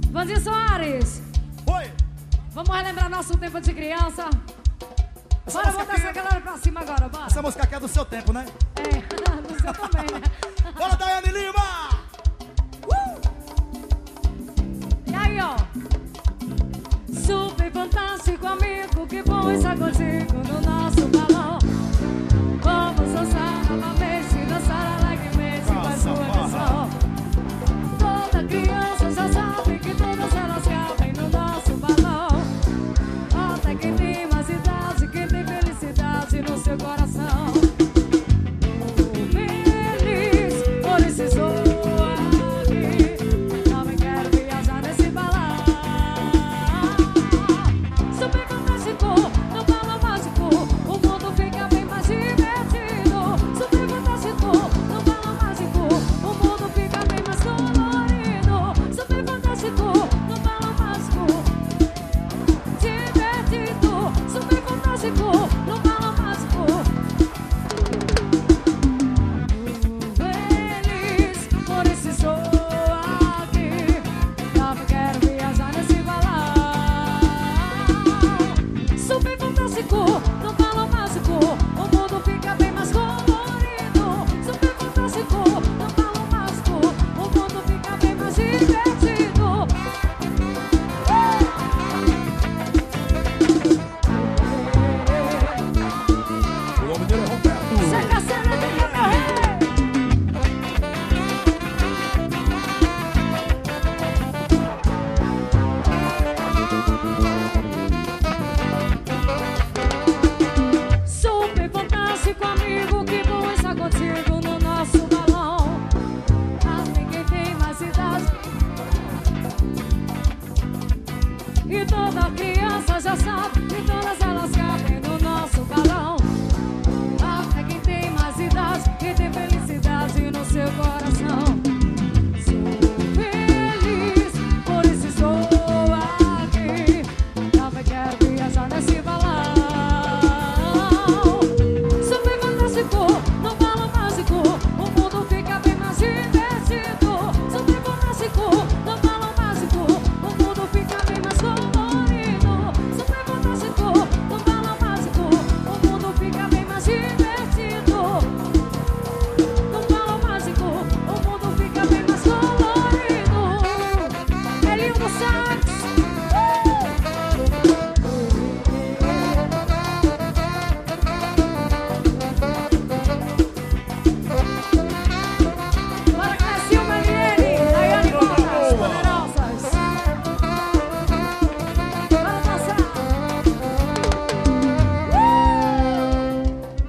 Vandinho Soares. Oi. Vamos relembrar nosso tempo de criança. Bora botar essa galera pra cima agora, bora. Essa música aqui é do seu tempo, né? É, do seu também, né? Bora, Daiane Lima! E aí, ó. Super fantástico, amigo, que bom estar contigo no nosso balão. Vamos dançar novamente, dançar alegremente com a sua canção. Toda criança já sabe que todas elas cabem no nosso balão. Até quem tem mais idade, quem tem felicidade no seu coração. Feliz, por isso estou aqui. Também quero viajar nesse balão. Super fantástico, no balão mágico, o mundo fica bem mais divertido. Super fantástico, no balão mágico, o mundo fica bem mais colorido. Super fantástico, no balão mágico, divertido. Super fantástico, no balão mágico. Feliz, por isso estou aqui. Também quero viajar nesse balão. Super fantástico, no balão mágico, o mundo fica bem mais colorido. Super fantástico, no balão mágico, o mundo fica bem mais divertido. O nome dele é Roberto. Chega a cena de meu rei. Super fantástico, amigo, que bom estar contigo no nosso balão. Até quem tem mais idade e toda criança já sabe que todas elas cabem no nosso balão. Até quem tem mais idade e tem felicidade no seu coração. Sou feliz, por isso estou aqui. Também quero viajar nesse balão. Super fantástico, no balão mágico, o mundo fica bem mais divertido. Super fantástico, no balão mágico, o mundo fica bem mais colorido. Super fantástico, no balão mágico, o mundo fica bem mais divertido. No balão mágico, o mundo fica bem mais colorido. É lindo, sabe?